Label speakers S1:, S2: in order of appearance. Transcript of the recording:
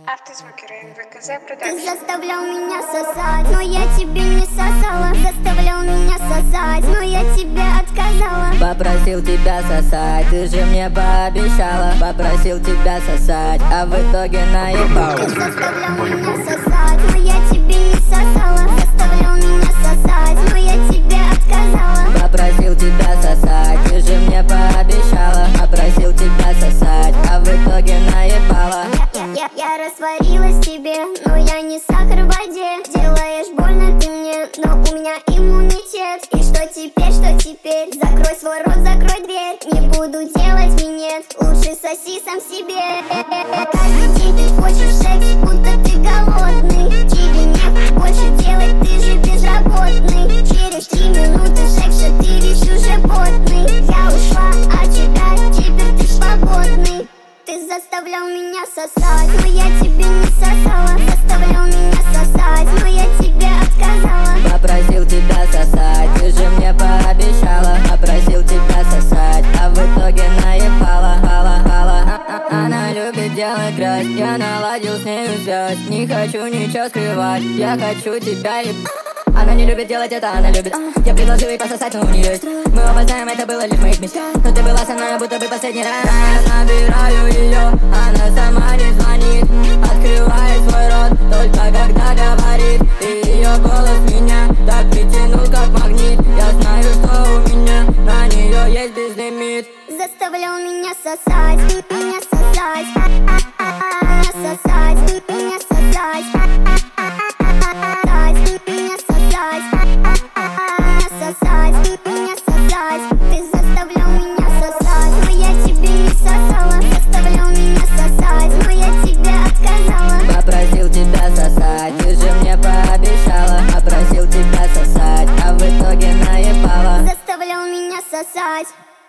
S1: Автозвукеры ВКЗ
S2: Ты
S1: Продакшн.
S2: заставлял меня сосать, но я тебе не сосала. Заставлял меня сосать, но я тебе отказала.
S3: Попросил тебя сосать, ты же мне пообещала. Попросил тебя сосать, а в итоге наебал.
S2: Ты заставлял меня сосать, но я тебе не сосала. Заставлял меня сосать, но я тебе отказала.
S3: Попросил тебя сосать, ты же мне пообещала. Попросил тебя сосать, а в итоге наебала.
S2: Я растворилась в тебе, но я не сахар в воде. Делаешь больно ты мне, но у меня иммунитет. И что теперь, что теперь? Закрой свой рот, закрой дверь. Не буду делать минет, лучше соси сам себе. Каждый день ты хочешь секс, будто ты голодный. Тебе не больше делать, ты же безработный. Через 3 минуты секса ты весь уже потный. Я ушла от тебя, теперь ты свободный. Ты заставлял меня сосать, но я тебе не сосала. Заставлял меня сосать, но я тебе отказала.
S3: Попросил тебя сосать, ты же мне пообещала. Попросил тебя сосать, а в итоге наебала. Она любит делать грязь, я наладил с нею связь. Не хочу ничего скрывать, я хочу тебя ебать. Она не любит делать это, она любит. Я предложил ей пососать, но у нее есть. Мы оба знаем, это было лишь в моих мечтах. Но ты была со мной, будто бы последний раз. Я набираю ее, она сама не звонит. Открывает свой рот, только когда говорит. И ее голос меня так притянул, как магнит. Я знаю, что у меня на нее есть безлимит.
S2: Заставлял меня сосать, меня сосать, меня сосать, меня сосать, меня сосать, меня сосать. Ты заставлял меня сосать, но я тебе не сосала. Заставлял меня сосать, но я тебе отказала.
S3: Попросил тебя сосать, ты же мне пообещала. Попросил тебя сосать, а в итоге наебала.
S2: Заставлял меня сосать.